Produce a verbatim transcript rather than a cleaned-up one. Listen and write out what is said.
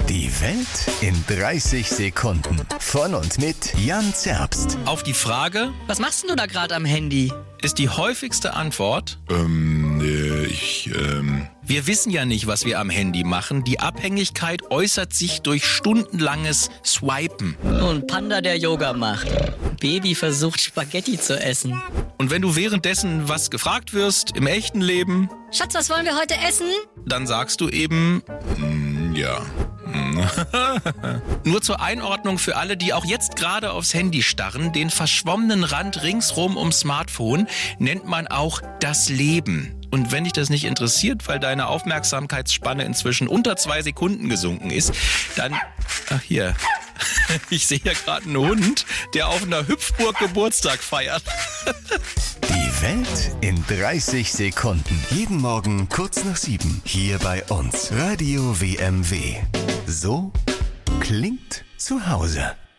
Die Welt in dreißig Sekunden. Von und mit Jan Zerbst. Auf die Frage, Was machst denn du da gerade am Handy? ist die häufigste Antwort: Ähm, äh, ich, ähm... Wir wissen ja nicht, was wir am Handy machen. Die Abhängigkeit äußert sich durch stundenlanges Swipen. Oh, ein Panda, der Yoga macht. Baby versucht Spaghetti zu essen. Und wenn du währenddessen was gefragt wirst im echten Leben, Schatz, was wollen wir heute essen? dann sagst du eben, Mm, ja. nur zur Einordnung für alle, die auch jetzt gerade aufs Handy starren, den verschwommenen Rand ringsrum ums Smartphone nennt man auch das Leben. Und wenn dich das nicht interessiert, weil deine Aufmerksamkeitsspanne inzwischen unter zwei Sekunden gesunken ist, dann, ach hier, ich sehe ja gerade einen Hund, der auf einer Hüpfburg Geburtstag feiert. Die Welt in dreißig Sekunden. Jeden Morgen kurz nach sieben. Hier bei uns. Radio W M W. So klingt zu Hause.